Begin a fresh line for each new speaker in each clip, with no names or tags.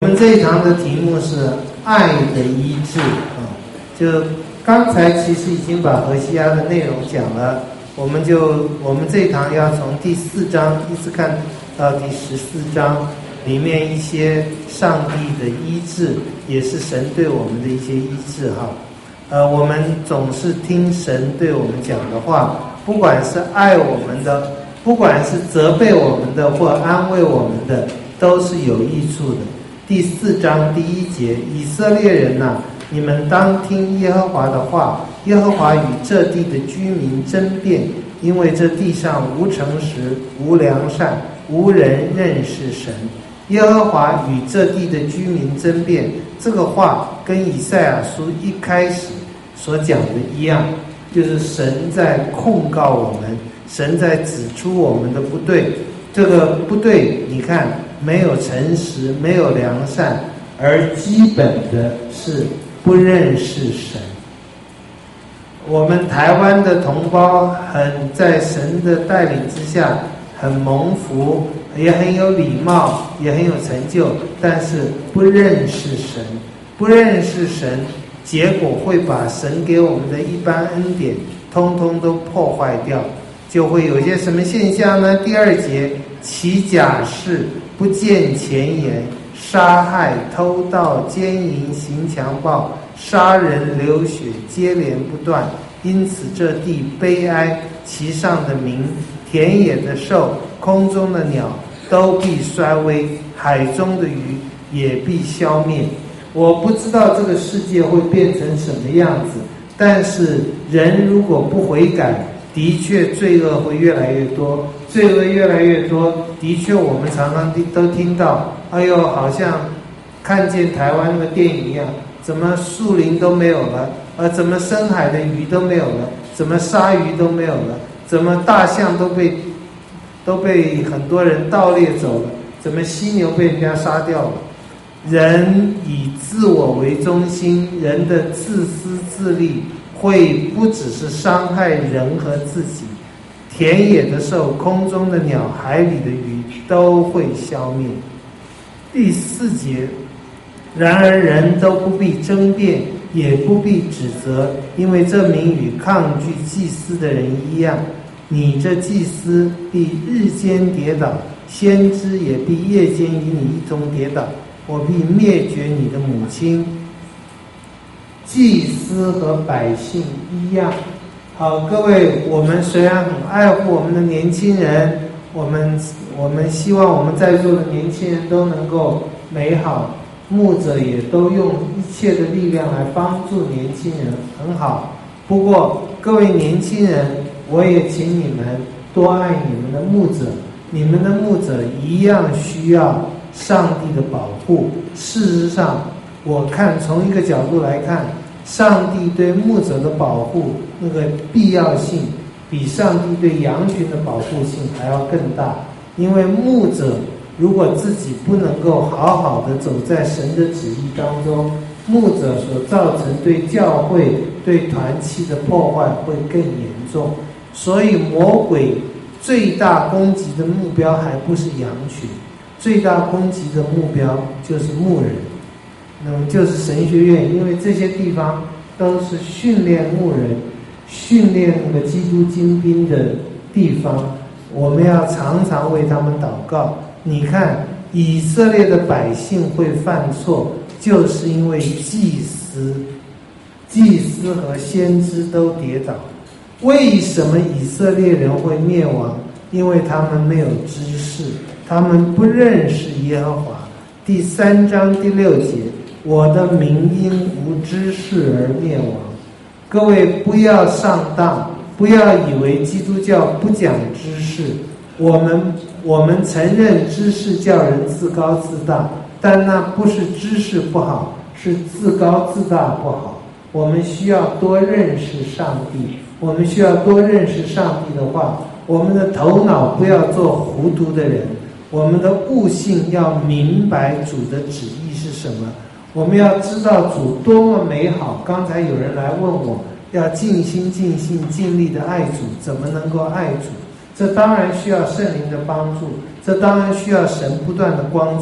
们这一堂的题目是爱的医治啊，就刚才其实已经把何西阿的内容讲了，我们这一堂要从第4章一直看到第14章，里面一些上帝的医治，也是神对我们的一些医治哈。我们总是听神对我们讲的话，不管是爱我们的，不管是责备我们的或安慰我们的，都是有益处的。第4章第1节，以色列人啊，你们当听耶和华的话，耶和华与这地的居民争辩，因为这地上无诚实，无良善，无人认识神。耶和华与这地的居民争辩，这个话跟以赛亚书一开始所讲的一样，就是神在控告我们，神在指出我们的不对。这个不对，你看，没有诚实，没有良善，而基本的是不认识神。我们台湾的同胞在神的带领之下很蒙福，也很有礼貌，也很有成就，但是不认识神，不认识神，结果会把神给我们的一般恩典通通都破坏掉，就会有些什么现象呢？第2节，起假誓，不见前言，杀害、偷盗、奸淫、行强暴、杀人、流血，接连不断。因此这地悲哀，其上的民、田野的兽、空中的鸟都必衰微，海中的鱼也必消灭。我不知道这个世界会变成什么样子，但是人如果不悔改，的确罪恶会越来越多，罪恶越来越多，的确我们常常都听到，哎呦，好像看见台湾那个电影一样，怎么树林都没有了，怎么深海的鱼都没有了，怎么鲨鱼都没有了，怎么大象都被很多人盗猎走了，怎么犀牛被人家杀掉了。人以自我为中心，人的自私自利会不只是伤害人和自己，田野的兽、空中的鸟、海里的鱼都会消灭。第4节，然而人都不必争辩，也不必指责，因为这民与抗拒祭司的人一样。你这祭司必日间跌倒，先知也必夜间与你一同跌倒，我必灭绝你的母亲。祭司和百姓一样。好，各位，我们虽然很爱护我们的年轻人，我们希望我们在座的年轻人都能够美好，牧者也都用一切的力量来帮助年轻人，很好。不过各位年轻人，我也请你们多爱你们的牧者，你们的牧者一样需要上帝的保护。事实上，我看从一个角度来看，上帝对牧者的保护那个必要性比上帝对羊群的保护性还要更大。因为牧者如果自己不能够好好的走在神的旨意当中，牧者所造成对教会、对团契的破坏会更严重。所以魔鬼最大攻击的目标还不是羊群，最大攻击的目标就是牧人，那么就是神学院，因为这些地方都是训练牧人、训练那个基督精兵的地方，我们要常常为他们祷告。你看以色列的百姓会犯错，就是因为祭司和先知都跌倒。为什么以色列人会灭亡？因为他们没有知识，他们不认识耶和华。第3章第6节，我的民因无知识而灭亡。各位不要上当，不要以为基督教不讲知识。我们承认知识叫人自高自大，但那不是知识不好，是自高自大不好。我们需要多认识上帝，我们需要多认识上帝的话，我们的头脑不要做糊涂的人，我们的悟性要明白主的旨意是什么，我们要知道主多么美好。刚才有人来问我，要尽心尽性尽力的爱主，怎么能够爱主？这当然需要圣灵的帮助，这当然需要神不断的光照，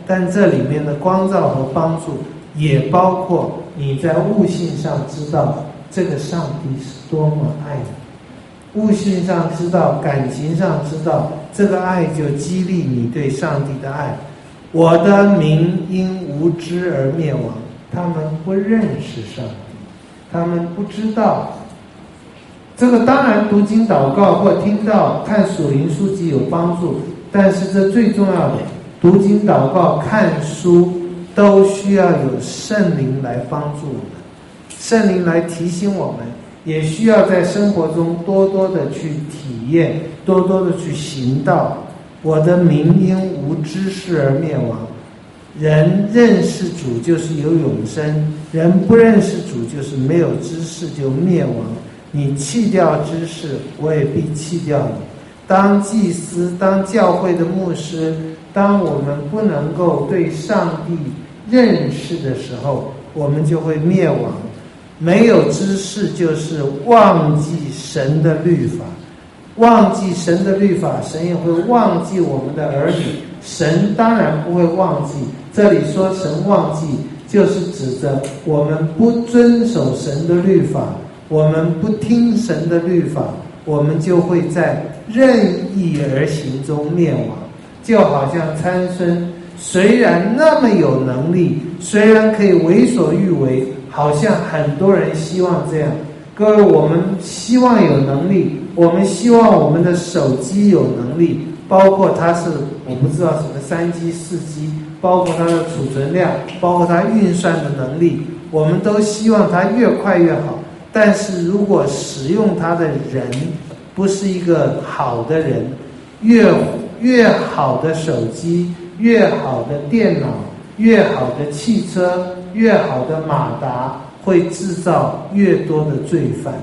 但这里面的光照和帮助，也包括你在悟性上知道这个上帝是多么爱你，悟性上知道，感情上知道，这个爱就激励你对上帝的爱。我的民因无知而灭亡，他们不认识上帝，他们不知道。这个当然读经祷告或听到看属灵书籍有帮助，但是这最重要的，读经祷告看书都需要有圣灵来帮助我们，圣灵来提醒我们，也需要在生活中多多的去体验，多多的去行道。我的民因无知识而灭亡，人认识主就是有永生，人不认识主就是没有知识就灭亡。你弃掉知识，我也必弃掉你。当祭司，当教会的牧师，当我们不能够对上帝认识的时候，我们就会灭亡。没有知识就是忘记神的律法，忘记神的律法，神也会忘记我们的儿女。神当然不会忘记，这里说神忘记，就是指着我们不遵守神的律法，我们不听神的律法，我们就会在任意而行中灭亡。就好像参孙虽然那么有能力，虽然可以为所欲为，好像很多人希望这样。各位，我们希望有能力，我们希望我们的手机有能力，包括它是我不知道什么3G 4G，包括它的储存量，包括它运算的能力，我们都希望它越快越好。但是如果使用它的人不是一个好的人，越好的手机，越好的电脑，越好的汽车，越好的马达，会制造越多的罪犯。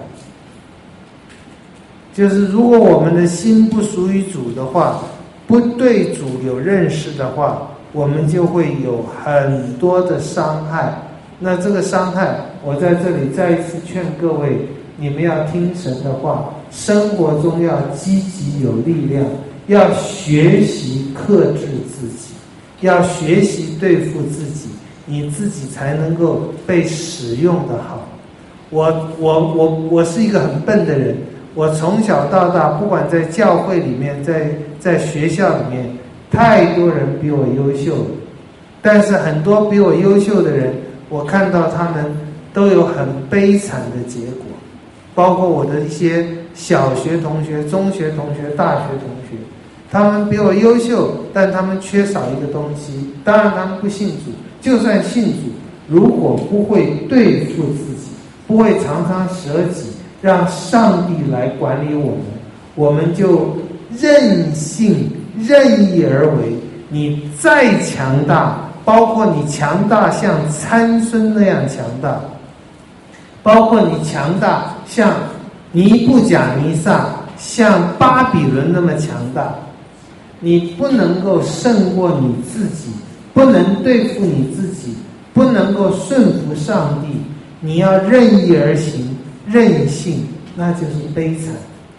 就是如果我们的心不属于主的话，不对主有认识的话，我们就会有很多的伤害。那这个伤害，我在这里再一次劝各位，你们要听神的话，生活中要积极有力量，要学习克制自己，要学习对付自己，你自己才能够被使用的好。我是一个很笨的人，我从小到大，不管在教会里面，在学校里面，太多人比我优秀了，但是很多比我优秀的人，我看到他们都有很悲惨的结果，包括我的一些小学同学、中学同学、大学同学，他们比我优秀，但他们缺少一个东西。当然他们不信主，就算信主，如果不会对付自己，不会常常舍己，让上帝来管理我们，我们就任性任意而为。你再强大，包括你强大像参孙那样强大，包括你强大像尼布甲尼撒、像巴比伦那么强大，你不能够胜过你自己，不能对付你自己，不能够顺服上帝，你要任意而行，任性，那就是悲惨。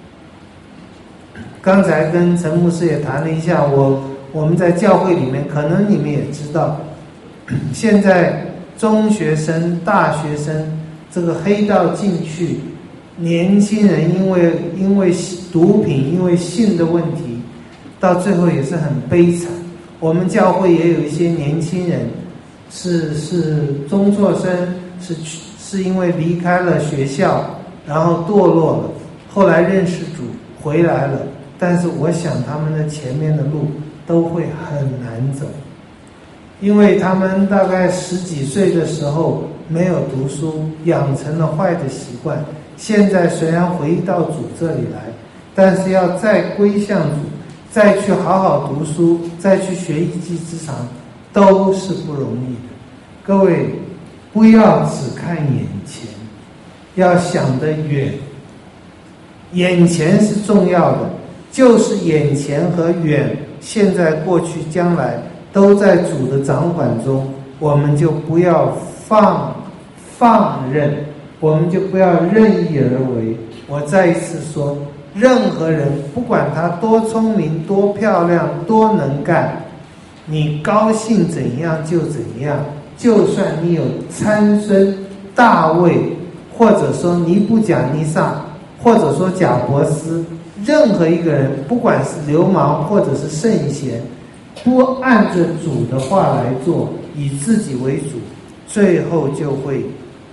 刚才跟陈牧师也谈了一下，我们在教会里面，可能你们也知道，现在中学生、大学生这个黑道进去，年轻人因为毒品、因为性的问题，到最后也是很悲惨。我们教会也有一些年轻人是中辍生，是因为离开了学校，然后堕落了，后来认识主回来了，但是我想他们的前面的路都会很难走，因为他们大概10几岁的时候没有读书，养成了坏的习惯，现在虽然回到主这里来，但是要再归向主，再去好好读书，再去学一技之长，都是不容易的。各位不要只看眼前，要想得远，眼前是重要的，就是眼前和远，现在、过去、将来都在主的掌管中，我们就不要放任，我们就不要任意而为。我再一次说，任何人不管他多聪明、多漂亮、多能干， 你高兴怎样就怎样，就算你有参孙、大卫，或者说尼布甲尼撒，或者说贾伯斯，任何一个人，不管是流氓或者是圣贤，不按着主的话来做，以自己为主，最后就会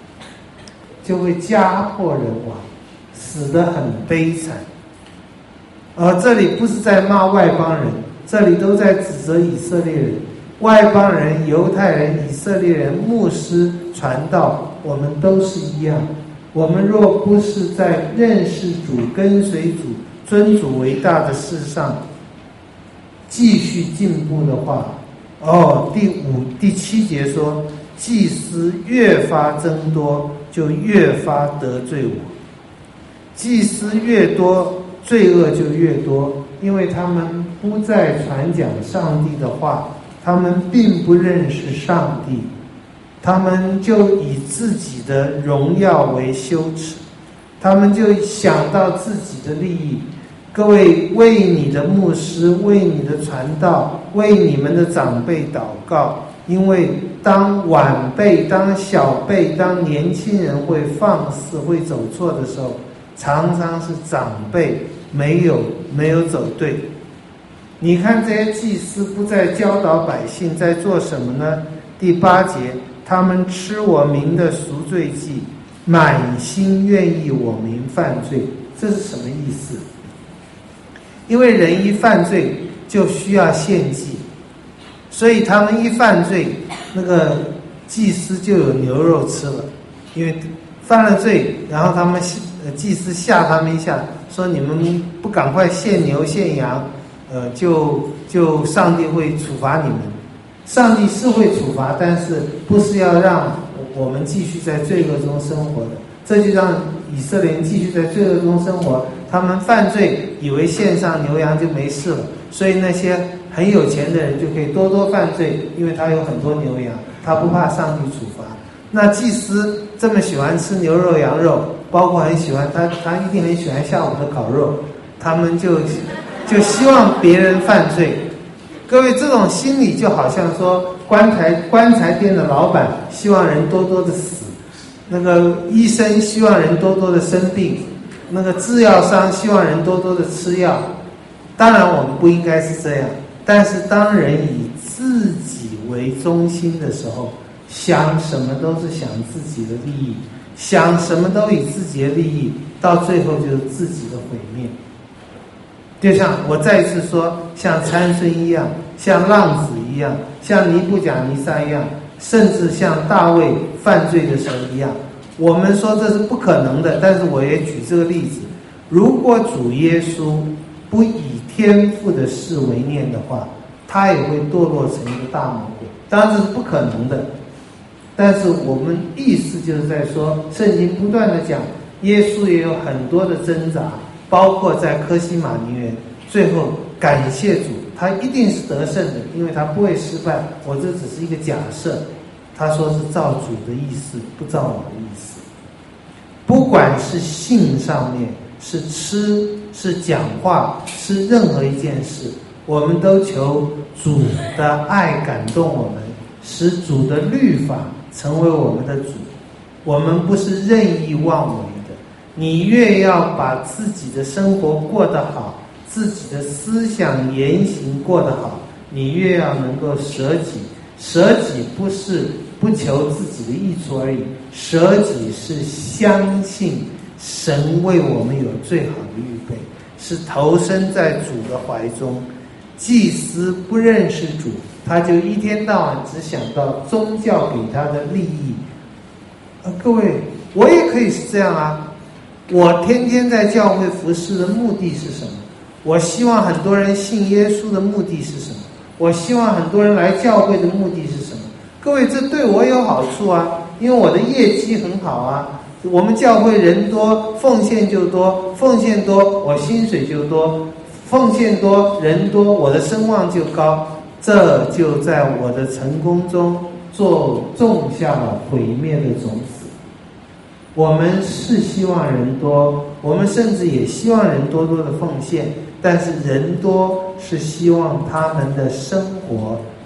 家破人亡，死得很悲惨。而这里不是在骂外邦人，这里都在指责以色列人。外邦人、犹太人、以色列人、牧师、传道，我们都是一样。我们若不是在认识主、跟随主、尊主为大的事上继续进步的话，第7节说，祭司越发增多，就越发得罪我。祭司越多，罪恶就越多，因为他们不再传讲上帝的话，他们并不认识上帝，他们就以自己的荣耀为羞耻，他们就想到自己的利益。各位，为你的牧师，为你的传道，为你们的长辈祷告，因为当晚辈、当小辈、当年轻人会放肆、会走错的时候，常常是长辈没有走对。你看这些祭司不再教导百姓，在做什么呢？第8节，他们吃我民的赎罪祭，满心愿意我民犯罪。这是什么意思？因为人一犯罪就需要献祭，所以他们一犯罪，那个祭司就有牛肉吃了。因为犯了罪，然后他们祭司吓他们一下，说你们不赶快献牛献羊，就上帝会处罚你们。上帝是会处罚，但是不是要让我们继续在罪恶中生活的。这就让以色列人继续在罪恶中生活。他们犯罪以为献上牛羊就没事了，所以那些很有钱的人就可以多多犯罪，因为他有很多牛羊，他不怕上帝处罚。那祭司这么喜欢吃牛肉羊肉，包括很喜欢他一定很喜欢下午的烤肉，他们就希望别人犯罪。各位，这种心理就好像说棺材店的老板希望人多多的死，那个医生希望人多多的生病，那个制药商希望人多多的吃药。当然我们不应该是这样，但是当人以自己为中心的时候，想什么都是想自己的利益，想什么都以自己的利益，到最后就是自己的毁灭。就像我再一次说，像参孙一样，像浪子一样，像尼布甲尼撒一样，甚至像大卫犯罪的时候一样。我们说这是不可能的，但是我也举这个例子。如果主耶稣不以天父的事为念的话，他也会堕落成一个大魔鬼。当然这是不可能的，但是我们意思就是在说，圣经不断的讲，耶稣也有很多的挣扎，包括在科西玛尼园，最后感谢主，他一定是得胜的，因为他不会失败。我这只是一个假设，他说是照主的意思，不照我的意思。不管是性上面，是吃，是讲话，是任何一件事，我们都求主的爱感动我们，使主的律法成为我们的主。我们不是任意妄为的，你越要把自己的生活过得好，自己的思想言行过得好，你越要能够舍己。舍己不是不求自己的益处而已，舍己是相信神为我们有最好的预备，是投身在主的怀中。祭司不认识主，他就一天到晚只想到宗教给他的利益。各位，我也可以是这样啊。我天天在教会服侍的目的是什么？我希望很多人信耶稣的目的是什么？我希望很多人来教会的目的是什么？各位，这对我有好处啊，因为我的业绩很好啊。我们教会人多，奉献就多，奉献多，我薪水就多，奉献多，人多，我的声望就高。这就在我的成功中种下了毁灭的种子。我们是希望人多，我们甚至也希望人多多的奉献，但是人多是希望他们的生活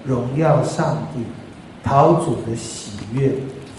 荣耀上帝，讨主的喜悦。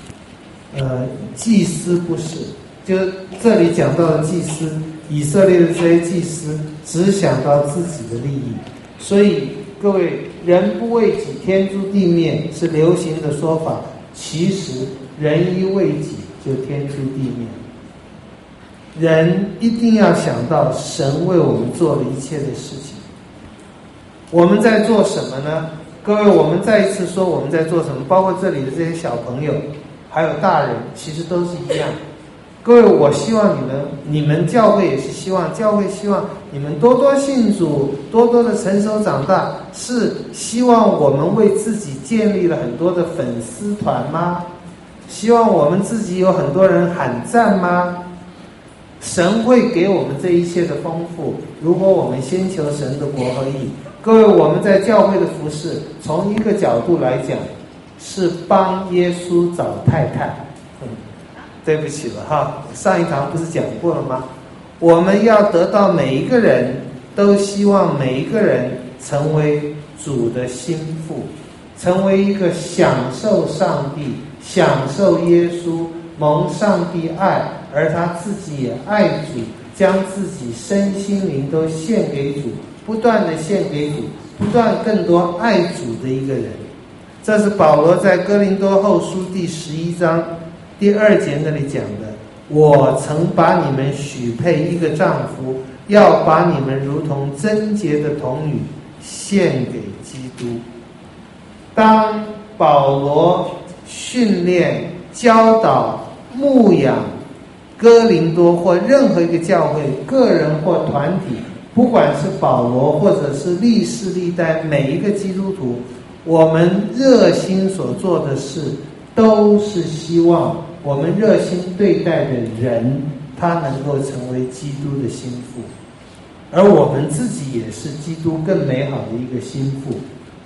祭司不是，就这里讲到的祭司，以色列的这些祭司只想到自己的利益，所以各位，人不为己，天诛地灭是流行的说法，其实人一为己就天诛地灭。人一定要想到神为我们做了一切的事情。我们在做什么呢？各位，我们再一次说我们在做什么，包括这里的这些小朋友还有大人，其实都是一样。各位，我希望你们教会也是希望，教会希望你们多多信主，多多的成熟长大，是希望我们为自己建立了很多的粉丝团吗？希望我们自己有很多人喊赞吗？神会给我们这一切的丰富，如果我们先求神的国和义。各位，我们在教会的服事，从一个角度来讲，是帮耶稣找太太。对不起了哈，上一堂不是讲过了吗？我们要得到每一个人，都希望每一个人成为主的心腹，成为一个享受上帝、享受耶稣、蒙上帝爱，而他自己也爱主，将自己身心灵都献给主，不断的献给主，不断更多爱主的一个人。这是保罗在哥林多后书第11章第2节那里讲的，我曾把你们许配一个丈夫，要把你们如同贞洁的童女献给基督。当保罗训练、教导、牧养哥林多或任何一个教会，个人或团体，不管是保罗或者是历世历代每一个基督徒，我们热心所做的事，都是希望我们热心对待的人，他能够成为基督的心腹，而我们自己也是基督更美好的一个心腹。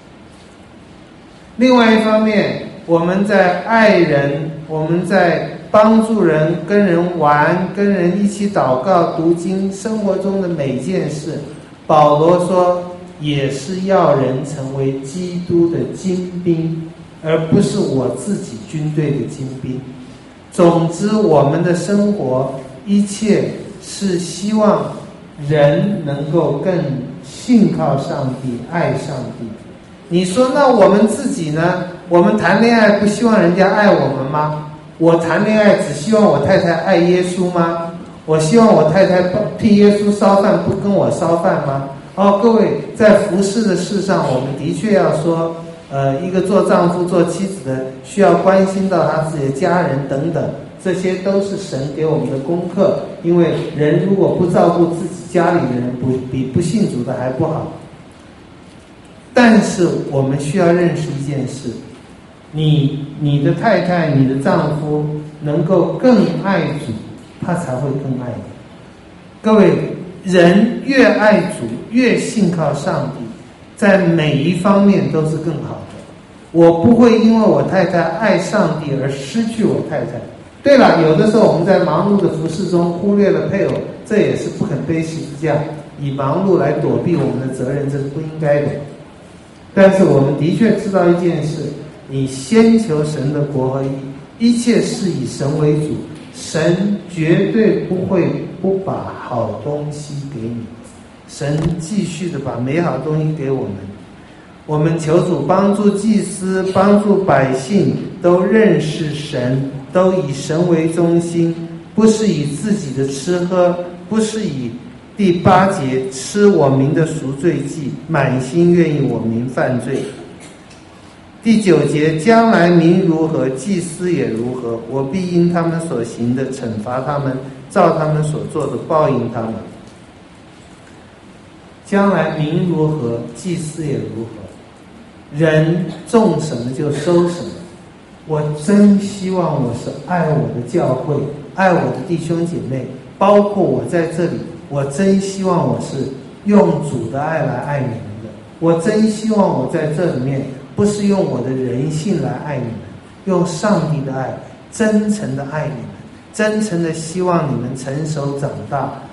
另外一方面，我们在爱人，我们在帮助人，跟人玩，跟人一起祷告、读经，生活中的每件事，保罗说也是要人成为基督的精兵，而不是我自己军队的精兵。总之，我们的生活一切是希望人能够更信靠上帝，爱上帝。你说那我们自己呢？我们谈恋爱不希望人家爱我们吗？我谈恋爱只希望我太太爱耶稣吗？我希望我太太替耶稣烧饭，不跟我烧饭吗？各位，在服事的事上，我们的确要说一个做丈夫做妻子的需要关心到他自己的家人等等，这些都是神给我们的功课。因为人如果不照顾自己家里的人，比不信主的还不好。但是我们需要认识一件事，你的太太、你的丈夫能够更爱主，他才会更爱你。各位，人越爱主，越信靠上帝，在每一方面都是更好的。我不会因为我太太爱上帝而失去我太太。对了，有的时候我们在忙碌的服事中忽略了配偶，这也是不肯背十字架，以忙碌来躲避我们的责任，这是不应该的。但是我们的确知道一件事，你先求神的国和义，一切是以神为主，神绝对不会不把好东西给你，神继续的把美好东西给我们。我们求主帮助祭司，帮助百姓都认识神，都以神为中心，不是以自己的吃喝，不是以第8节吃我民的赎罪祭，满心愿意我民犯罪。第9节将来民如何，祭司也如何，我必因他们所行的惩罚他们，照他们所做的报应他们。将来民如何，祭司也如何。人种什么就收什么。我真希望我是爱我的教会，爱我的弟兄姐妹，包括我在这里，我真希望我是用主的爱来爱你们的。我真希望我在这里面不是用我的人性来爱你们，用上帝的爱，真诚的爱你们，真诚的希望你们成熟长大，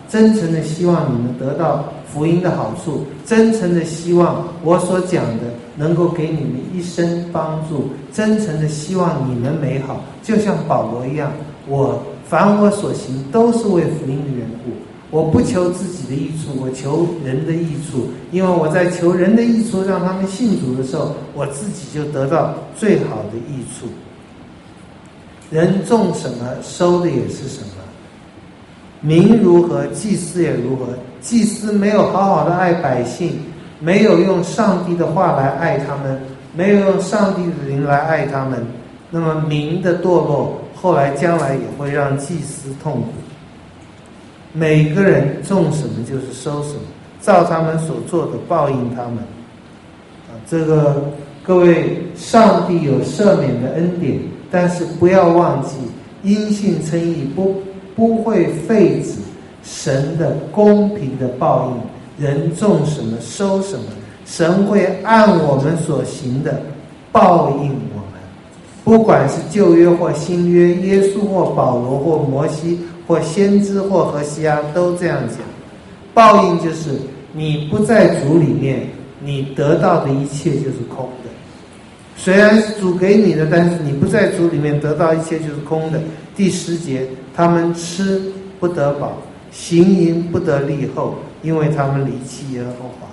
真诚的希望你们得到福音的好处，真诚的希望我所讲的能够给你们一生帮助，真诚的希望你们美好，就像保罗一样，凡我所行都是为福音的缘故。我不求自己的益处，我求人的益处，因为我在求人的益处让他们信主的时候，我自己就得到最好的益处。人种什么收的也是什么，民如何祭司也如何。祭司没有好好的爱百姓，没有用上帝的话来爱他们，没有用上帝的灵来爱他们，那么民的堕落后来将来也会让祭司痛苦。每个人种什么就是收什么，照他们所做的报应他们。这个各位，上帝有赦免的恩典，但是不要忘记，因信称义不会废止神的公平的报应。人种什么收什么，神会按我们所行的报应我们。不管是旧约或新约，耶稣或保罗或摩西或先知或何西阿都这样讲。报应就是你不在主里面，你得到的一切就是空的。虽然是主给你的，但是你不在主里面，得到一切就是空的。第10节，他们吃不得饱，行淫不得利后，因为他们离弃耶和华。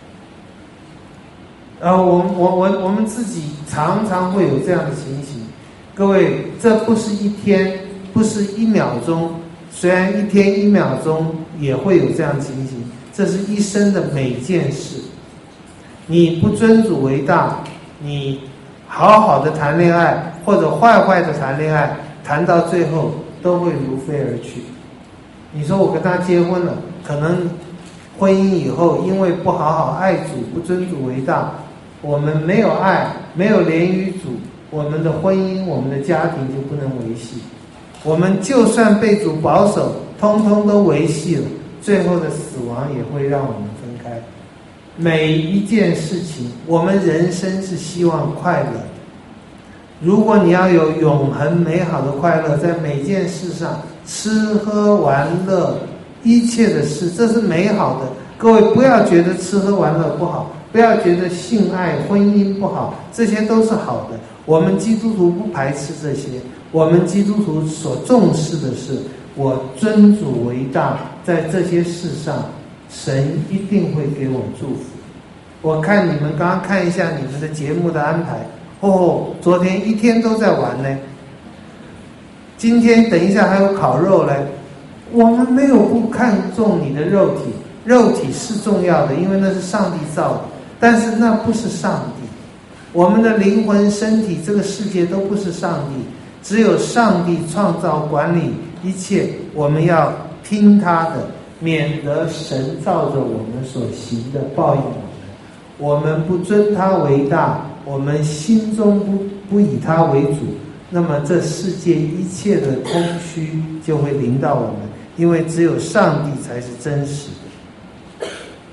我们自己常常会有这样的情形。各位，这不是一天，不是1秒钟，虽然1天1秒钟也会有这样的情形，这是一生的每件事。你不尊主为大，你好好的谈恋爱或者坏坏的谈恋爱，谈到最后都会如飞而去。你说我跟他结婚了，可能婚姻以后因为不好好爱主，不尊主为大，我们没有爱，没有连于主，我们的婚姻，我们的家庭就不能维系。我们就算被主保守，通通都维系了，最后的死亡也会让我们分开。每一件事情，我们人生是希望快乐。如果你要有永恒美好的快乐，在每件事上，吃喝玩乐一切的事，这是美好的。各位不要觉得吃喝玩乐不好，不要觉得性爱婚姻不好，这些都是好的。我们基督徒不排斥这些，我们基督徒所重视的是我尊主为大，在这些事上神一定会给我祝福。我看你们刚刚看一下你们的节目的安排，昨天一天都在玩呢，今天等一下还有烤肉嘞。我们没有不看重你的肉体，肉体是重要的，因为那是上帝造的，但是那不是上帝。我们的灵魂、身体，这个世界都不是上帝，只有上帝创造管理一切，我们要听他的，免得神照着我们所行的报应我们。我们不尊他为大，我们心中不以他为主，那么这世界一切的空虚就会临到我们，因为只有上帝才是真实的。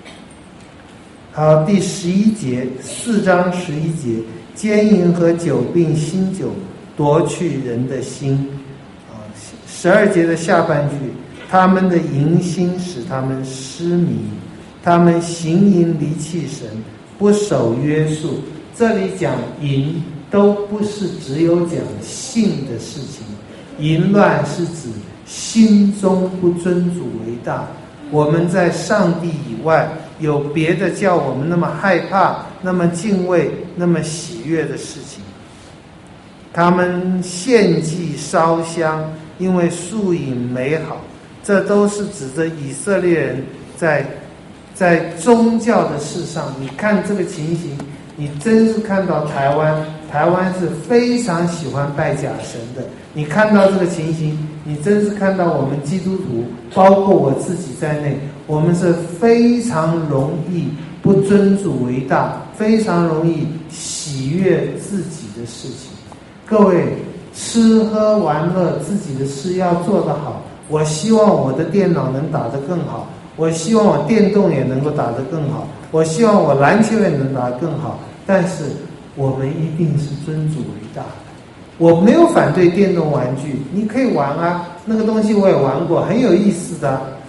好，第11节，4章11节，奸淫和酒并新酒夺去人的心。12节的下半句，他们的淫心使他们失迷，他们行淫离弃神，不守约束。这里讲淫都不是只有讲性的事情，淫乱是指心中不尊主为大。我们在上帝以外有别的叫我们那么害怕、那么敬畏、那么喜悦的事情。他们献祭烧香，因为素饮美好，这都是指着以色列人在宗教的事上。你看这个情形，你真是看到台湾是非常喜欢拜假神的。你看到这个情形，你真是看到我们基督徒，包括我自己在内，我们是非常容易不尊主为大，非常容易喜悦自己的事情。各位，吃喝玩乐自己的事要做得好。我希望我的电脑能打得更好，我希望我电动也能够打得更好，我希望我篮球也能打得更好，但是我们一定是尊主为大的。我没有反对电动玩具，你可以玩啊，那个东西我也玩过，很有意思的。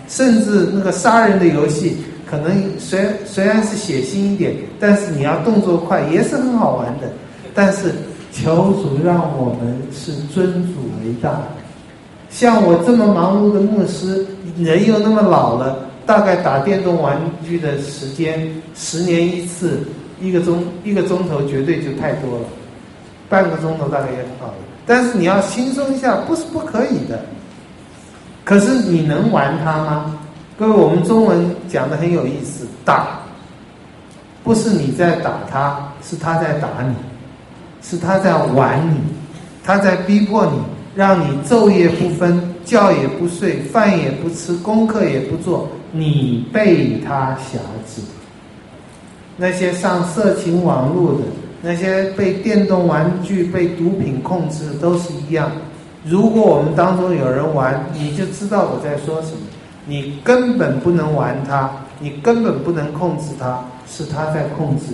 甚至那个杀人的游戏，可能虽然是血腥一点，但是你要动作快，也是很好玩的。但是求主让我们是尊主为大。像我这么忙碌的牧师，人又那么老了，大概打电动玩具的时间10年一次，一个钟头绝对就太多了，半个钟头大概也很好了。但是你要轻松一下，不是不可以的。可是你能玩它吗？各位，我们中文讲的很有意思，打不是你在打他，是他在打你，是他在玩你，他在逼迫你，让你昼夜不分，觉也不睡，饭也不吃，功课也不做，你被他辖制。那些上色情网络的，那些被电动玩具、被毒品控制的，都是一样。如果我们当中有人玩，你就知道我在说什么。你根本不能玩它，你根本不能控制它，是它在控制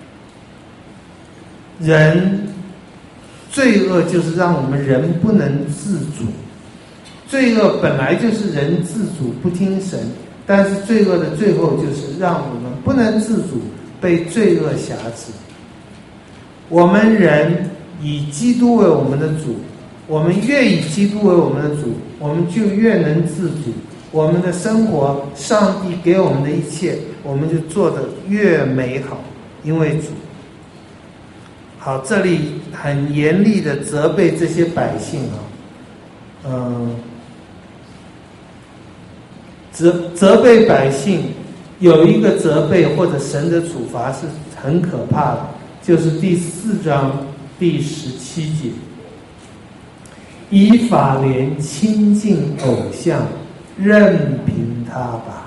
你。人罪恶就是让我们人不能自主，罪恶本来就是人自主不听神，但是罪恶的最后就是让我们不能自主，被罪恶辖制。我们人以基督为我们的主，我们越以基督为我们的主，我们就越能自主。我们的生活，上帝给我们的一切，我们就做得越美好，因为主。好，这里很严厉的责备这些百姓责备百姓有一个责备或者神的处罚是很可怕的，就是第4章第17节，以法莲亲近偶像，任凭他吧。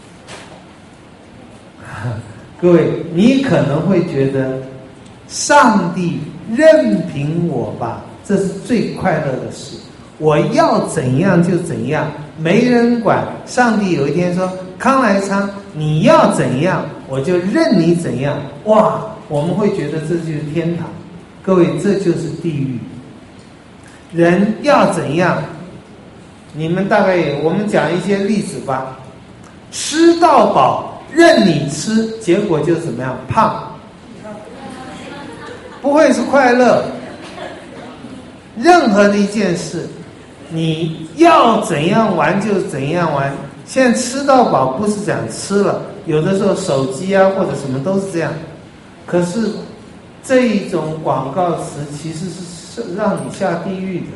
各位，你可能会觉得上帝任凭我吧，这是最快乐的事，我要怎样就怎样，没人管。上帝有一天说，康来昌，你要怎样我就任你怎样。哇，我们会觉得这就是天堂。各位，这就是地狱。人要怎样，你们大概我们讲一些例子吧。吃到饱任你吃，结果就怎么样？胖。不会是快乐。任何的一件事，你要怎样玩就怎样玩。现在吃到饱不是讲吃了，有的时候手机啊或者什么都是这样。可是这一种广告词其实是让你下地狱的。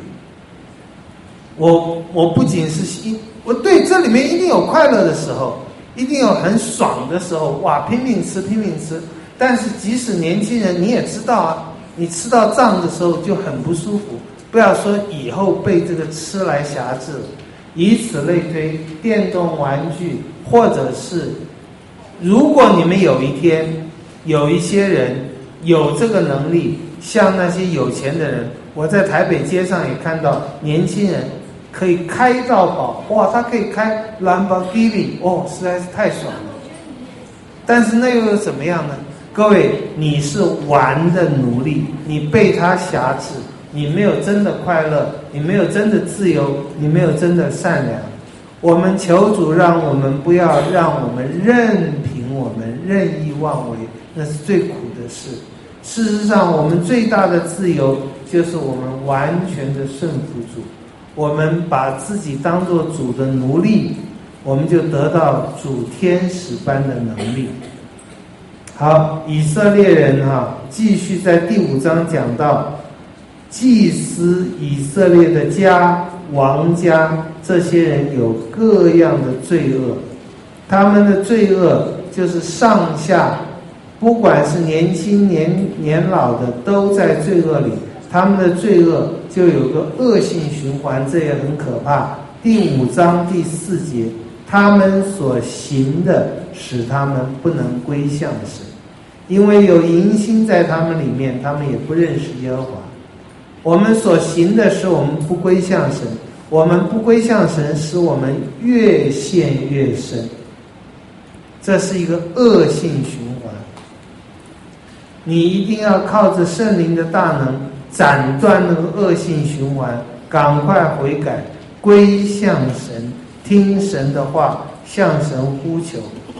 我不仅是我对这里面一定有快乐的时候，一定有很爽的时候，哇，拼命吃拼命吃。但是即使年轻人你也知道啊，你吃到胀的时候就很不舒服，不要说以后被这个吃来辖制了。以此类推，电动玩具，或者是如果你们有一天有一些人有这个能力，像那些有钱的人，我在台北街上也看到年轻人可以开到饱，哇，他可以开兰博基尼，哦，实在是太爽了。但是那又怎么样呢？各位，你是玩的奴隶，你被他辖制，你没有真的快乐，你没有真的自由，你没有真的善良。我们求主让我们不要让我们任凭我们任意妄为，那是最苦的事。事实上，我们最大的自由就是我们完全的顺服主，我们把自己当作主的奴隶，我们就得到主天使般的能力。好，以色列人继续在第5章讲到祭司以色列的家王家，这些人有各样的罪恶，他们的罪恶就是上下，不管是年轻年老的都在罪恶里，他们的罪恶就有个恶性循环，这也很可怕。第5章第4节，他们所行的使他们不能归向神，因为有淫心在他们里面，他们也不认识耶和华。我们所行的使我们不归向神，我们不归向神使我们越陷越深，这是一个恶性循环。你一定要靠着圣灵的大能斩断那个恶性循环，赶快悔改归向神， 听神的话，向神呼求。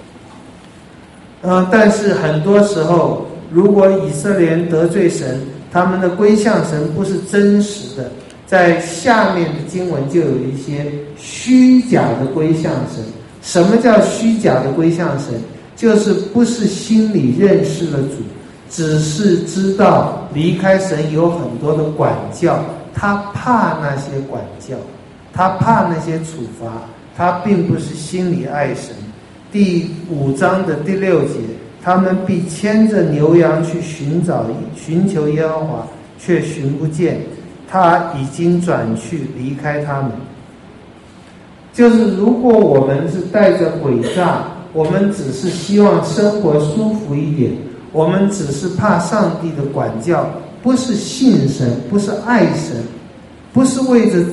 但是很多时候，如果以色列人得罪神，他们的归向神不是真实的，在下面的经文就有一些虚假的归向神。什么叫虚假的归向神？就是不是心里认识了主，只是知道离开神有很多的管教，他怕那些管教，他怕那些处罚，他并不是心里爱神。第5章的第6节，他们必牵着牛羊去寻求耶和华，却寻不见，他已经转去离开他们。就是如果我们是带着诡诈，我们只是希望生活舒服一点，我们只是怕上帝的管教，不是信神，不是爱神，不是为着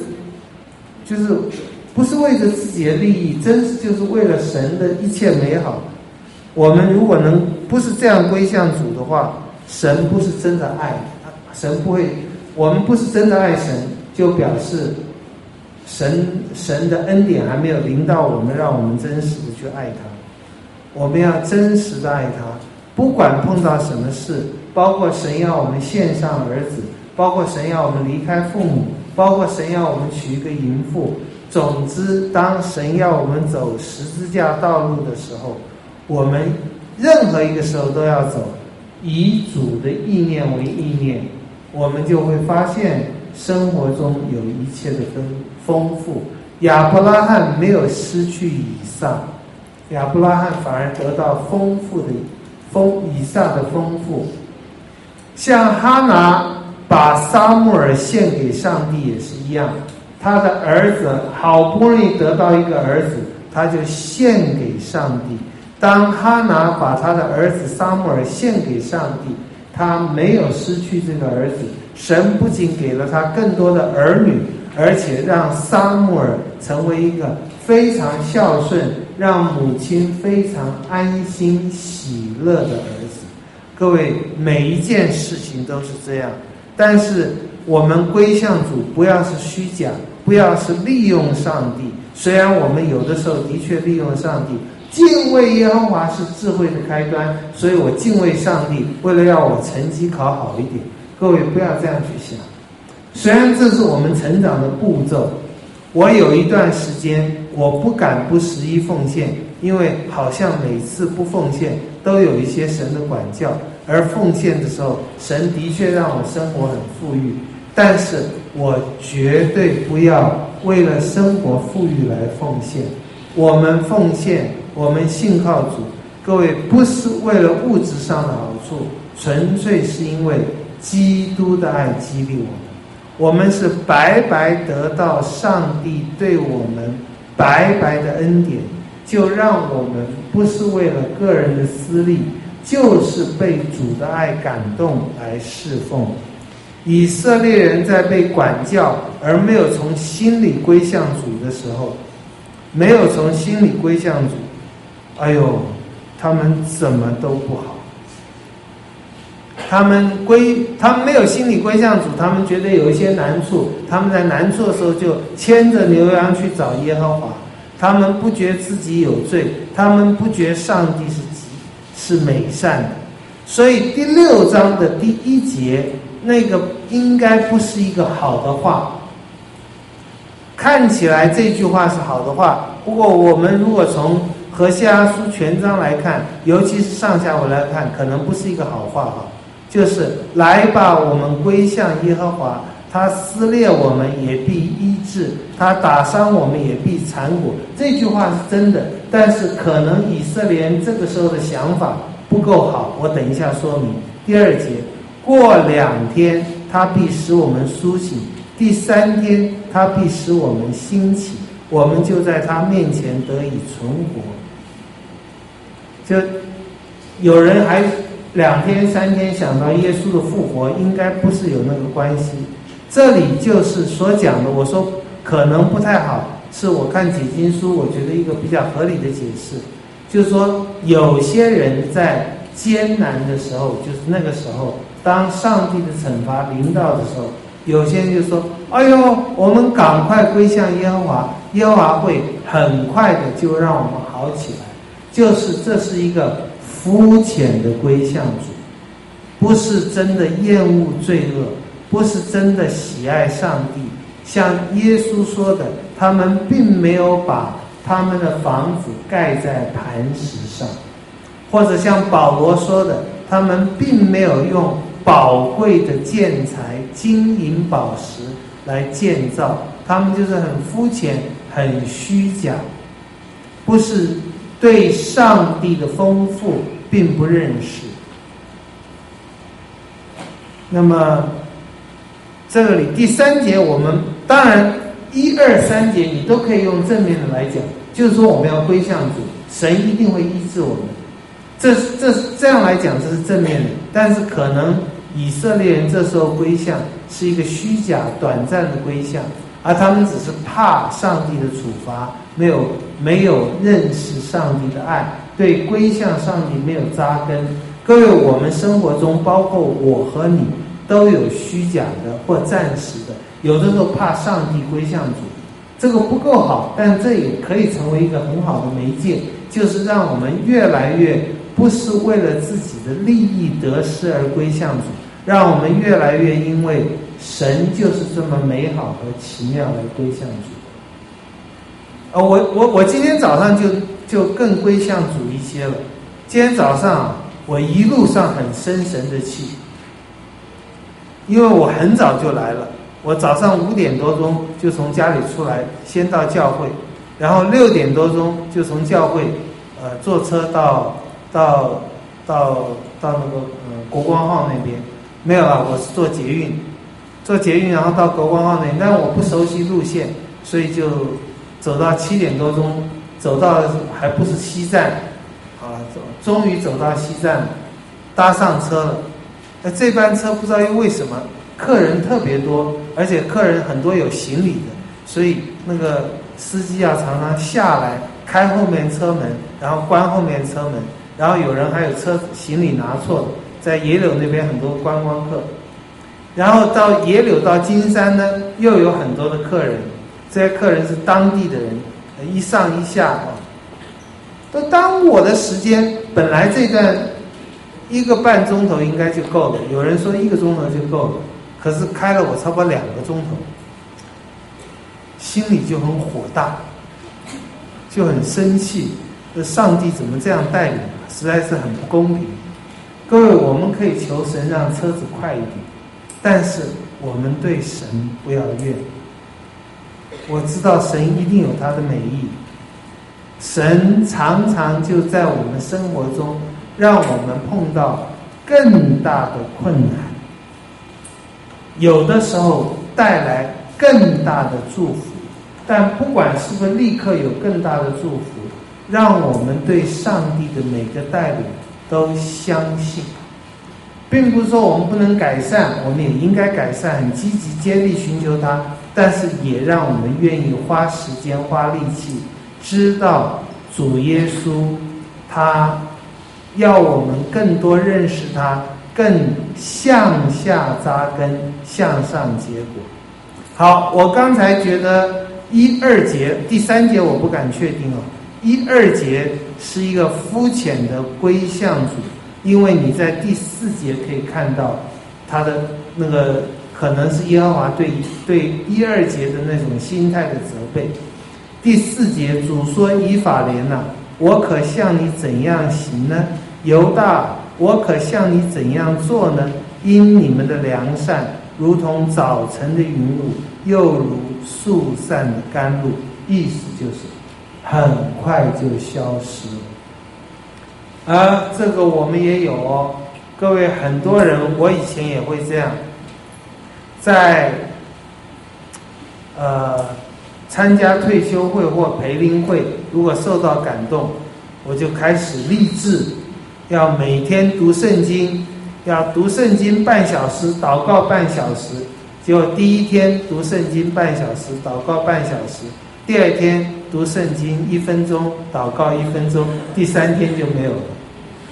自己的利益，真是就是为了神的一切美好。我们如果能不是这样归向主的话，神不是真的爱，神不会，我们不是真的爱神，就表示神的恩典还没有临到我们，让我们真实的去爱他。我们要真实的爱他，不管碰到什么事，包括神要我们献上儿子，包括神要我们离开父母，包括神要我们娶一个淫妇。总之，当神要我们走十字架道路的时候，我们任何一个时候都要走以主的意念为意念，我们就会发现生活中有一切的丰富。亚伯拉罕没有失去以撒，亚伯拉罕反而得到以撒的丰富。像哈拿把撒母耳献给上帝也是一样，他的儿子好不容易得到一个儿子，他就献给上帝。当哈拿把他的儿子撒母耳献给上帝，他没有失去这个儿子，神不仅给了他更多的儿女，而且让撒母耳成为一个非常孝顺，让母亲非常安心喜乐的儿子。各位，每一件事情都是这样，但是我们归向主，不要是虚假，不要是利用上帝。虽然我们有的时候的确利用上帝，敬畏耶和华是智慧的开端，所以我敬畏上帝，为了要我成绩考好一点。各位不要这样去想，虽然这是我们成长的步骤。我有一段时间我不敢不11奉献，因为好像每次不奉献都有一些神的管教，而奉献的时候神的确让我生活很富裕，但是我绝对不要为了生活富裕来奉献。我们奉献，我们信靠主，各位不是为了物质上的好处，纯粹是因为基督的爱激励我们。我们是白白得到上帝对我们白白的恩典，就让我们不是为了个人的私利，就是被主的爱感动来侍奉。以色列人在被管教而没有从心里归向主的时候，没有从心里归向主，哎呦，他们怎么都不好。他们没有心里归向主，他们觉得有一些难处，他们在难处的时候就牵着牛羊去找耶和华。他们不觉自己有罪，他们不觉上帝是美善的。所以第6章的第1节，那个应该不是一个好的话。看起来这句话是好的话，不过我们如果从何西阿书全章来看，尤其是上下文来看，可能不是一个好话哈。就是来吧，我们归向耶和华，他撕裂我们也必医治，他打伤我们也必缠裹。这句话是真的，但是可能以色列人这个时候的想法不够好，我等一下说明。第2节，过2天他必使我们苏醒，第3天他必使我们兴起，我们就在他面前得以存活。就有人还2天3天想到耶稣的复活，应该不是有那个关系。这里就是所讲的，我说可能不太好，是我看解经书，我觉得一个比较合理的解释，就是说有些人在艰难的时候，就是那个时候，当上帝的惩罚临到的时候， 有些人就说：“哎呦，我们赶快归向耶和华，耶和华会很快的就让我们好起来。”这是一个肤浅的归向主，不是真的厌恶罪恶，不是真的喜爱上帝。像耶稣说的，他们并没有把他们的房子盖在磐石上，或者像保罗说的，他们并没有用宝贵的建材、金银宝石来建造，他们就是很肤浅、很虚假，不是对上帝的丰富并不认识。那么这里第3节，我们当然1、2、3节你都可以用正面的来讲，就是说我们要归向主，神一定会医治我们。这样来讲，这是正面的。但是可能以色列人这时候归向是一个虚假、短暂的归向，而他们只是怕上帝的处罚，没有认识上帝的爱，对归向上帝没有扎根。各位，我们生活中包括我和你都有虚假的或暂时的，有的时候怕上帝归向主，这个不够好，但这也可以成为一个很好的媒介，就是让我们越来越不是为了自己的利益得失而归向主，让我们越来越因为神就是这么美好和奇妙来归向主。我今天早上就更归向主一些了。今天早上我一路上很生神的气，因为我很早就来了，我早上5点多钟就从家里出来，先到教会，然后6点多钟就从教会坐车到那个国光号那边。没有啊，我是坐捷运然后到国光号那边，但是我不熟悉路线，所以就走到7点多钟，走到还不是西站啊，终于走到西站了，搭上车了。这班车不知道因为什么客人特别多，而且客人很多有行李的，所以那个司机常常下来开后面车门，然后关后面车门，然后有人还有行李拿错了，在野柳那边很多观光客，然后到野柳到金山呢又有很多的客人，这些客人是当地的人，一上一下都耽误我的时间。本来这段1个半钟头应该就够了，有人说1个钟头就够了，可是开了我差不多2个钟头，心里就很火大，就很生气，上帝怎么这样带领，实在是很不公平。各位，我们可以求神让车子快一点，但是我们对神不要怨。我知道神一定有他的美意，神常常就在我们生活中让我们碰到更大的困难，有的时候带来更大的祝福，但不管是不是立刻有更大的祝福，让我们对上帝的每个带领都相信，并不是说我们不能改善，我们也应该改善，很积极接力寻求他，但是也让我们愿意花时间花力气，知道主耶稣他要我们更多认识他，更向下扎根，向上结果。好，我刚才觉得1、2节，第3节我不敢确定1、2节是一个肤浅的归向主，因为你在第4节可以看到他的那个可能是耶和华对1、2节的那种心态的责备。第4节主说：以法莲啊，我可向你怎样行呢？犹大，我可向你怎样做呢？因你们的良善如同早晨的云雾，又如速散的甘露。意思就是很快就消失了。这个我们也有各位，很多人，我以前也会这样，在参加退休会或培灵会，如果受到感动，我就开始立志要每天读圣经，要读圣经半小时，祷告半小时。结果第1天读圣经半小时，祷告半小时，第2天读圣经1分钟，祷告1分钟，第3天就没有了。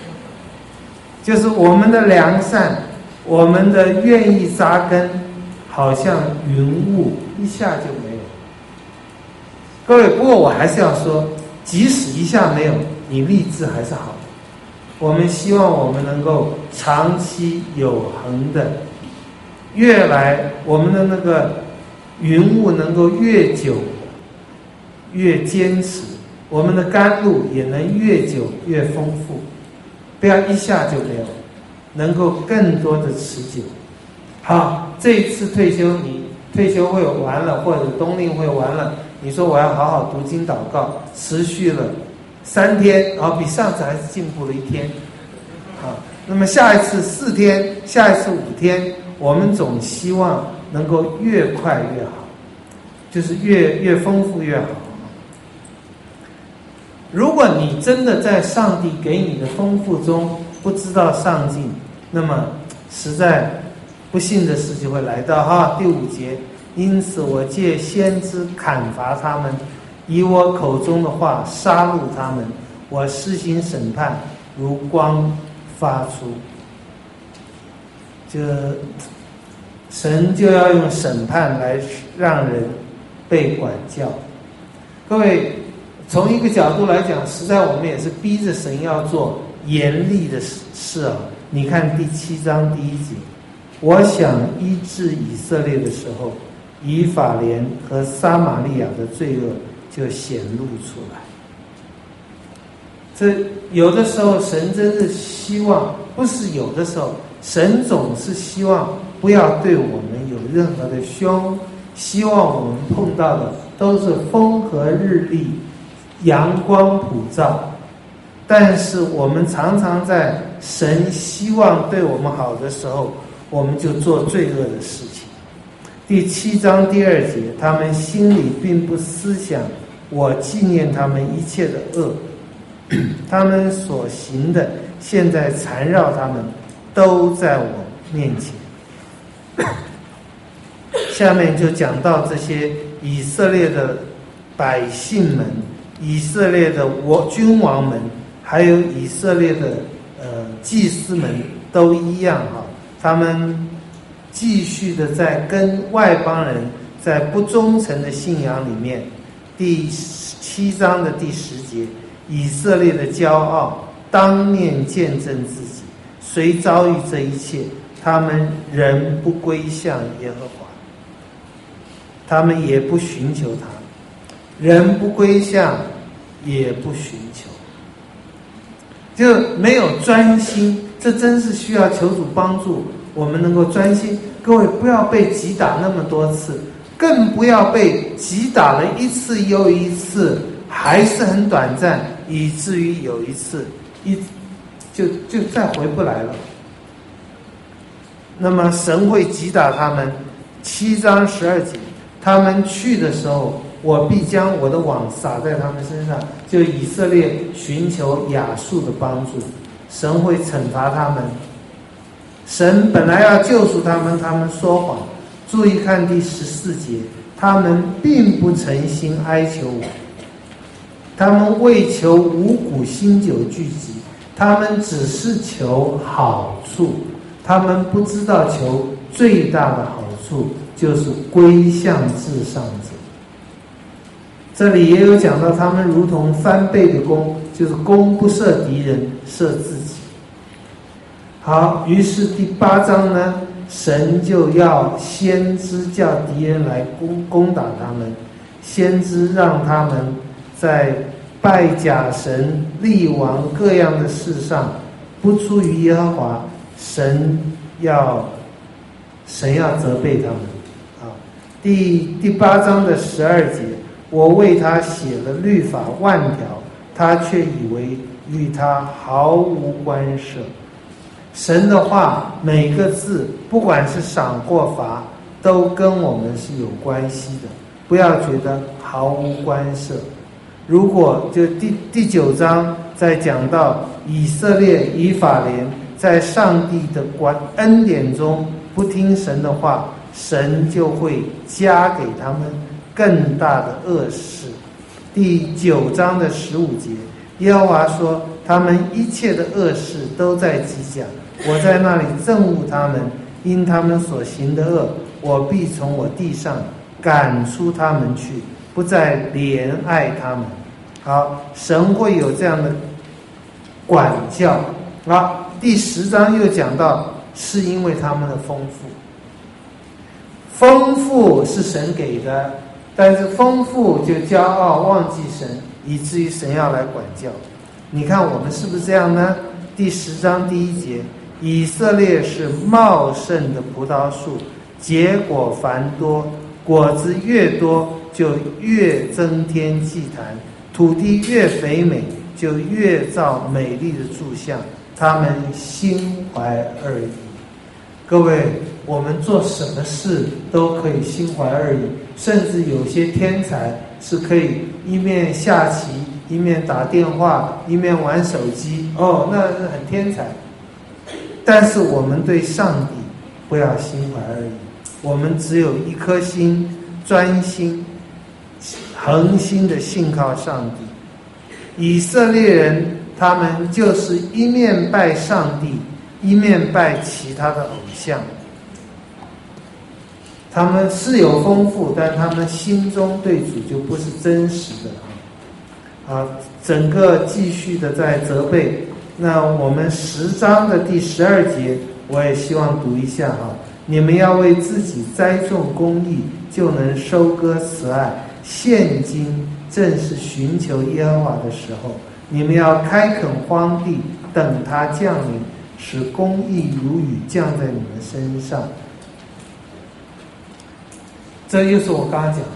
就是我们的良善，我们的愿意扎根， 好像云雾一下就没有。各位，不过我还是要说，即使一下没有，你立志还是好的。我们希望我们能够长期有恒的，越来我们的那个云雾能够越久越坚持，我们的甘露也能越久越丰富，不要一下就没有，能够更多的持久。好，这一次退休，你退休会完了，或者冬令会完了，你说我要好好读经祷告，持续了3天，比上次还是进步了1天。那么下一次4天，下一次5天，我们总希望能够越快越好，就是越丰富越好。如果你真的在上帝给你的丰富中不知道上进，那么实在不幸的事就会来到第5节。因此我借先知砍伐他们，以我口中的话杀戮他们，我施行审判，如光发出。神就要用审判来让人被管教。各位，从一个角度来讲，实在我们也是逼着神要做严厉的事啊。你看第7章第1节，我想医治以色列的时候，以法莲和撒玛利亚的罪恶就显露出来。这有的时候神真是希望，不是有的时候，神总是希望不要对我们有任何的凶，希望我们碰到的都是风和日丽，阳光普照。但是我们常常在神希望对我们好的时候，我们就做罪恶的事情。第7章第2节，他们心里并不思想我纪念他们一切的恶，他们所行的现在缠绕他们，都在我面前。下面就讲到这些以色列的百姓们，以色列的君王们，还有以色列的祭司们都一样他们继续的在跟外邦人在不忠诚的信仰里面。第7章的第10节，以色列的骄傲当面见证自己，虽遭遇这一切，他们仍不归向耶和华，他们也不寻求他，人不归向，也不寻求，就没有专心。这真是需要求主帮助我们能够专心。各位，不要被击打那么多次，更不要被击打了一次又一次，还是很短暂，以至于有一次就再回不来了。那么神会击打他们。7章12节，他们去的时候，我必将我的网撒在他们身上。就以色列寻求亚述的帮助，神会惩罚他们。神本来要救赎他们，他们说谎。注意看第14节，他们并不诚心哀求我，他们为求五谷新酒聚集，他们只是求好处，他们不知道求最大的好处，就是归向至上者。这里也有讲到，他们如同翻倍的弓，就是弓不射敌人，射自己。好，于是第8章呢，神就要先知叫敌人来攻打他们，先知让他们在拜假神、立王各样的事上不出于耶和华，神要责备他们。第8章的12节，我为他写了律法万条，他却以为与他毫无关涉。神的话每个字，不管是赏或罚，都跟我们是有关系的，不要觉得毫无关涉。如果就第9章在讲到以色列以法莲在上帝的恩典中不听神的话，神就会加给他们更大的恶事。第9章的15节，耶和华说，他们一切的恶事都在吉甲，我在那里憎恶他们，因他们所行的恶， 我必从我地上赶出他们去，不再怜爱他们。好，神会有这样的管教。好，第10章又讲到，是因为他们的丰富。丰富是神给的，但是丰富就骄傲忘记神，以至于神要来管教。你看我们是不是这样呢？第10章第1节，以色列是茂盛的葡萄树，结果繁多，果子越多就越增添祭坛，土地越肥美就越造美丽的柱像，他们心怀二意。各位，我们做什么事都可以心怀二意，甚至有些天才是可以一面下棋，一面打电话，一面玩手机，那是很天才。但是我们对上帝不要心怀二意，我们只有一颗心，专心恒心的信靠上帝。以色列人他们就是一面拜上帝，一面拜其他的偶像。他们是有丰富，但他们心中对主就不是真实的。整个继续的在责备。那我们10章的第12节，我也希望读一下。你们要为自己栽种公义，就能收割慈爱。现今正是寻求耶和华的时候，你们要开垦荒地，等他降临，使公义如雨降在你们身上。这就是我刚刚讲的，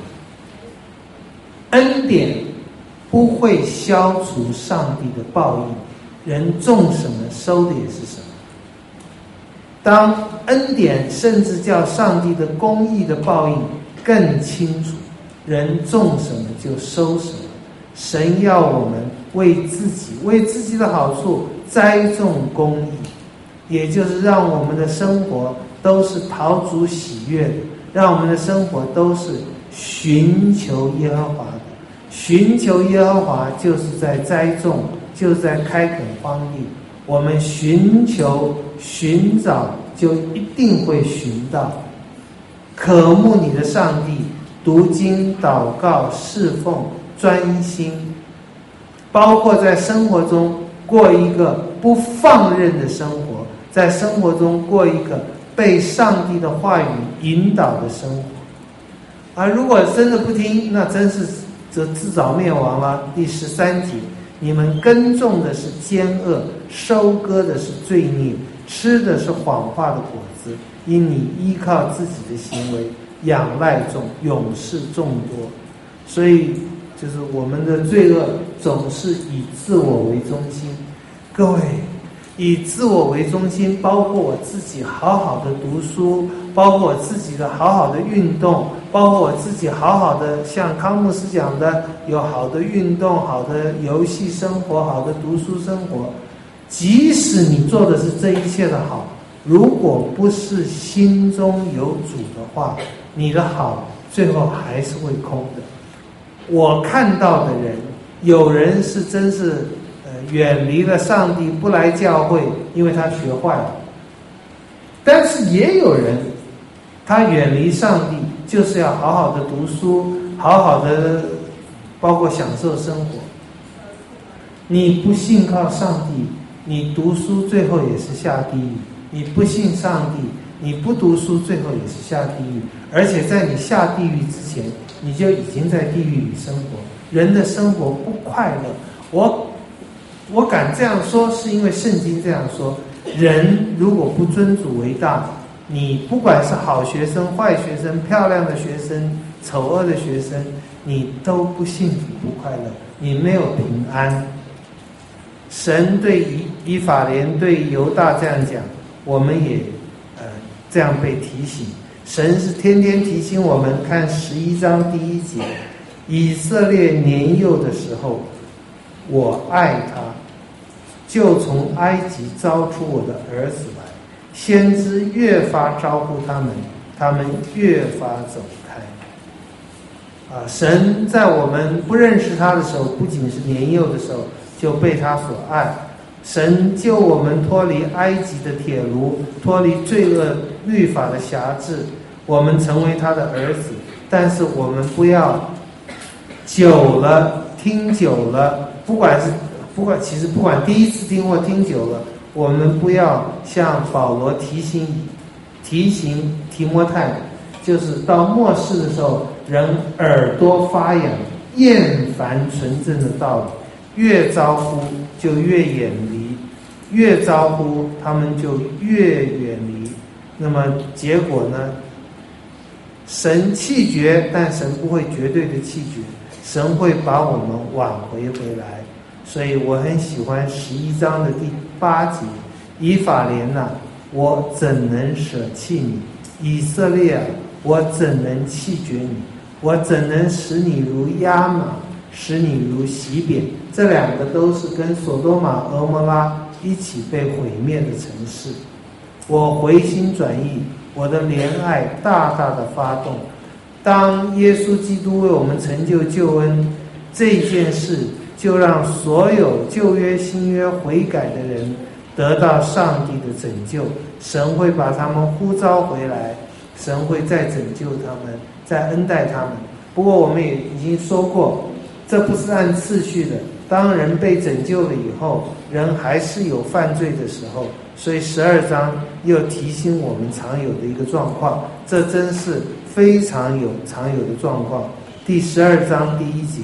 恩典不会消除上帝的报应，人种什么收的也是什么。当恩典甚至叫上帝的公义的报应更清楚，人种什么就收什么。神要我们为自己的好处栽种公义，也就是让我们的生活都是讨主喜悦的，让我们的生活都是寻求耶和华的。寻求耶和华就是在栽种，就是在开垦荒地。我们寻求寻找，就一定会寻到。渴慕你的上帝，读经祷告侍奉专心，包括在生活中过一个不放任的生活，在生活中过一个被上帝的话语引导的生活。如果真的不听，那真是则自找灭亡了。第13节，你们耕种的是奸恶，收割的是罪孽，吃的是谎话的果子，因你依靠自己的行为，仰赖勇士众多。所以就是我们的罪恶总是以自我为中心。各位，以自我为中心，包括我自己好好的读书，包括我自己的好好的运动，包括我自己好好的像康牧师讲的，有好的运动，好的游戏生活，好的读书生活。即使你做的是这一切的好，如果不是心中有主的话，你的好最后还是会空的。我看到的人，有人是真是远离了上帝，不来教会，因为他学坏了。但是也有人，他远离上帝，就是要好好的读书，好好的包括享受生活。你不信靠上帝，你读书最后也是下地狱。你不信上帝，你不读书最后也是下地狱。而且在你下地狱之前，你就已经在地狱里生活。人的生活不快乐，我敢这样说，是因为圣经这样说：人如果不尊主为大，你不管是好学生、坏学生、漂亮的学生、丑恶的学生，你都不幸福、不快乐，你没有平安。神对以法莲、对犹大这样讲，我们也这样被提醒。神是天天提醒我们，看11章第1节，以色列年幼的时候，我爱他，就从埃及招出我的儿子来。先知越发招呼他们，他们越发走开。神在我们不认识他的时候，不仅是年幼的时候就被他所爱。神救我们脱离埃及的铁炉，脱离罪恶律法的辖制。 我们成为他的儿子，但是我们不要久了听久了，不管第一次听或听久了，我们不要像保罗提醒提摩太，就是到末世的时候，人耳朵发痒，厌烦纯正的道理，越招呼就越远离，越招呼他们就越远离。那么结果呢？神弃绝，但神不会绝对的弃绝，神会把我们挽回来。所以我很喜欢11章的第8节，以法莲啊，我怎能舍弃你？以色列啊，我怎能弃绝你？我怎能使你如亚玛，使你如洗扁？这两个都是跟所多玛、蛾摩拉一起被毁灭的城市。我回心转意，我的怜爱大大的发动。当耶稣基督为我们成就救恩这件事，就让所有旧约新约悔改的人得到上帝的拯救，神会把他们呼召回来，神会再拯救他们，再恩待他们。不过我们也已经说过，这不是按次序的，当人被拯救了以后，人还是有犯罪的时候，所以12章又提醒我们常有的一个状况，这真是非常常有的状况。第12章第1节，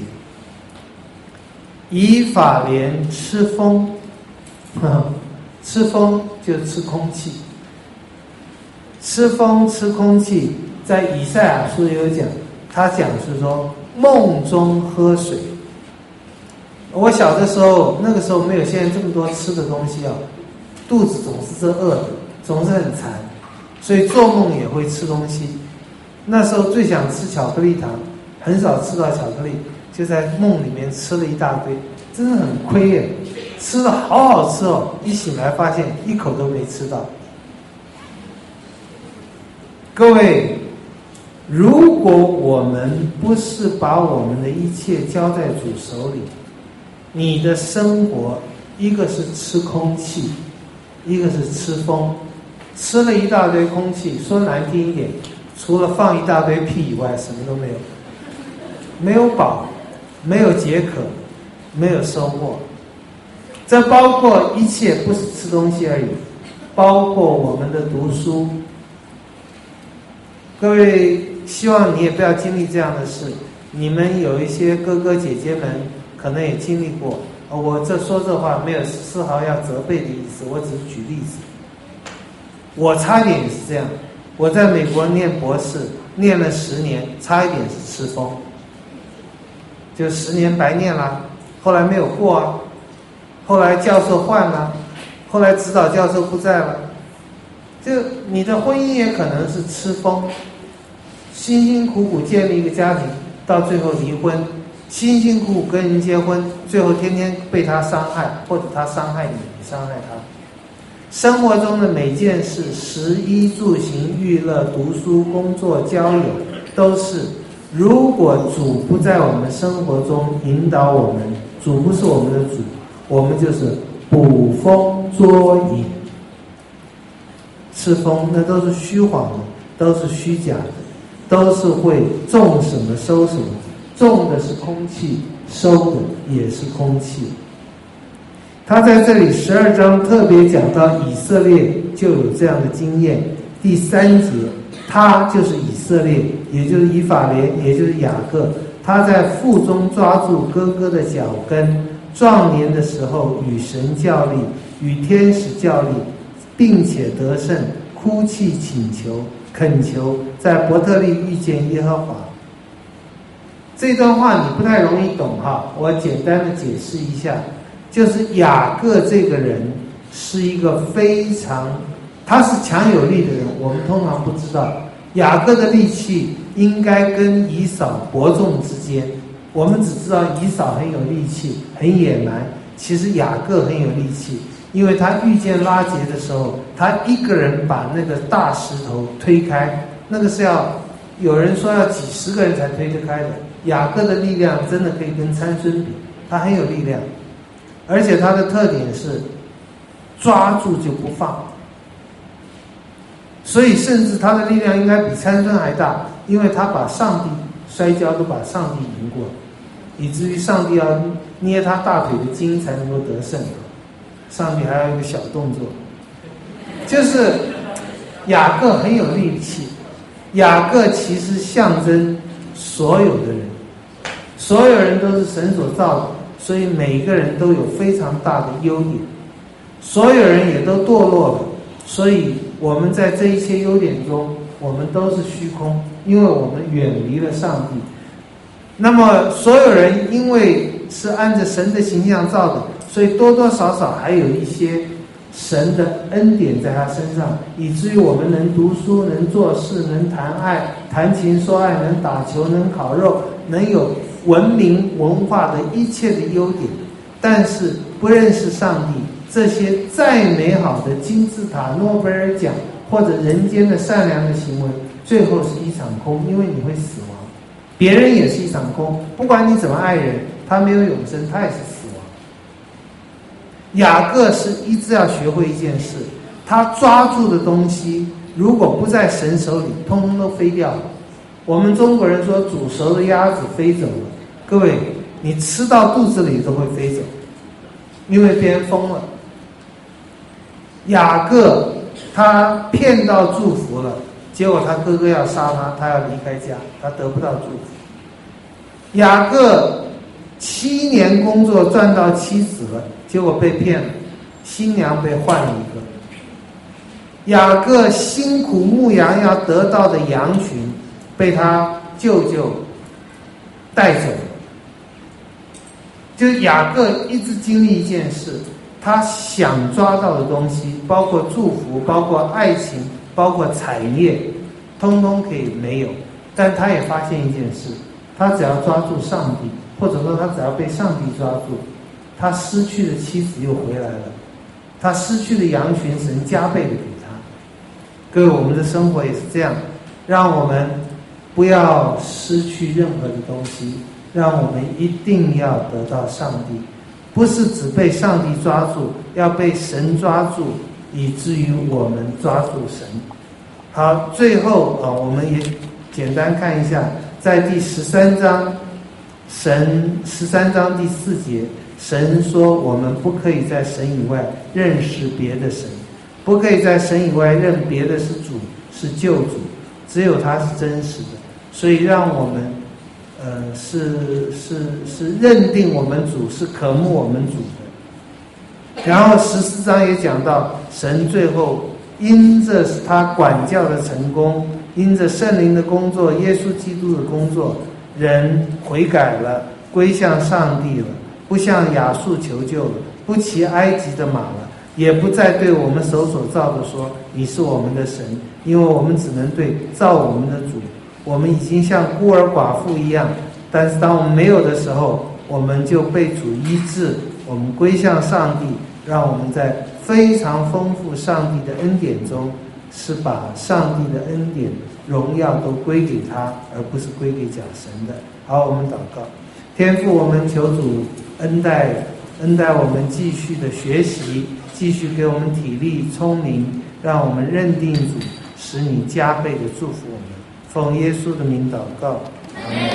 以法莲吃风，吃风就是吃空气，吃风吃空气，在以赛亚书有讲，他讲是说梦中喝水。我小的时候，那个时候没有现在这么多吃的东西啊，肚子总是饿的，总是很馋，所以做梦也会吃东西。那时候最想吃巧克力糖，很少吃到巧克力，就在梦里面吃了一大堆，真的很亏耶，吃的好好吃哦，一醒来发现一口都没吃到。各位，如果我们不是把我们的一切交在主手里，你的生活一个是吃空气，一个是吃风，吃了一大堆空气，说难听一点，除了放一大堆屁以外什么都没有，没有饱，没有解渴，没有收获。这包括一切，不是吃东西而已，包括我们的读书。各位，希望你也不要经历这样的事，你们有一些哥哥姐姐们可能也经历过，我说这话没有丝毫要责备的意思，我只是举例子。我差一点也是这样，我在美国念博士，念了10年，差一点是吃风，就10年白念了，后来没有过啊，后来教授换了，后来指导教授不在了，就你的婚姻也可能是吃风，辛辛苦苦建立一个家庭，到最后离婚，辛辛苦苦跟人结婚，最后天天被他伤害，或者他伤害你，你伤害他。生活中的每件事，食衣住行娱乐、读书、工作、交友，都是如果主不在我们生活中引导我们，主不是我们的主，我们就是捕风捉影。吃风那都是虚晃的，都是虚假的，都是会种什么收什么，种的是空气，收的也是空气。他在这里12章特别讲到以色列就有这样的经验。第3节，他就是以色列，也就是以法莲，也就是雅各，他在腹中抓住哥哥的脚跟，壮年的时候与神较力，与天使较力，并且得胜，哭泣恳求，在伯特利遇见耶和华。这段话你不太容易懂哈，我简单的解释一下，就是雅各这个人是一个他是强有力的人，我们通常不知道。雅各的力气应该跟以扫伯仲之间，我们只知道以扫很有力气，很野蛮，其实雅各很有力气，因为他遇见拉结的时候，他一个人把那个大石头推开，那个是有人说要几十个人才推得开的。雅各的力量真的可以跟参孙比，他很有力量，而且他的特点是抓住就不放。 所以甚至他的力量应该比参孙还大，因为他把上帝摔跤都把上帝赢过，以至于上帝要捏他大腿的筋才能够得胜。上帝还有一个小动作，就是雅各很有力气。雅各其实象征所有的人，所有人都是神所造的，所以每一个人都有非常大的优点，所有人也都堕落了，所以我们在这一切优点中，我们都是虚空，因为我们远离了上帝。那么所有人因为是按着神的形象造的，所以多多少少还有一些神的恩典在他身上，以至于我们能读书，能做事，能谈爱，谈情说爱，能打球，能烤肉，能有文明文化的一切的优点。但是不认识上帝，这些再美好的金字塔、诺贝尔奖或者人间的善良的行为，最后是一场空，因为你会死亡。别人也是一场空，不管你怎么爱人，他没有永生，他也是死亡。雅各是一直要学会一件事，他抓住的东西如果不在神手里，通通都飞掉了。我们中国人说煮熟的鸭子飞走了，各位，你吃到肚子里都会飞走，因为别人疯了。雅各他骗到祝福了，结果他哥哥要杀他，他要离开家，他得不到祝福。雅各7年工作赚到妻子了，结果被骗了，新娘被换了一个。雅各辛苦牧羊要得到的羊群，被他舅舅带走了。就是雅各一直经历一件事，他想抓到的东西，包括祝福，包括爱情，包括产业，通通可以没有。但他也发现一件事，他只要抓住上帝，或者说他只要被上帝抓住，他失去的妻子又回来了，他失去的羊群，神加倍的给他。各位，我们的生活也是这样，让我们不要失去任何的东西，让我们一定要得到上帝，不是只被上帝抓住，要被神抓住，以至于我们抓住神。好，最后我们也简单看一下，在第13章，神13章第4节，神说我们不可以在神以外认识别的神，不可以在神以外认别的是主是救主，只有他是真实的。所以让我们是认定我们主，是渴慕我们主的。然后14章也讲到，神最后因着他管教的成功，因着圣灵的工作，耶稣基督的工作，人悔改了，归向上帝了，不向亚述求救了，不骑埃及的马了，也不再对我们手所造的说你是我们的神，因为我们只能对造我们的主。我们已经像孤儿寡妇一样，但是当我们没有的时候，我们就被主医治，我们归向上帝，让我们在非常丰富上帝的恩典中，是把上帝的恩典荣耀都归给他，而不是归给假神的。好，我们祷告。天父，我们求主恩待我们继续的学习，继续给我们体力聪明，让我们认定主，使你加倍的祝福我们。奉耶稣的名祷告，阿们。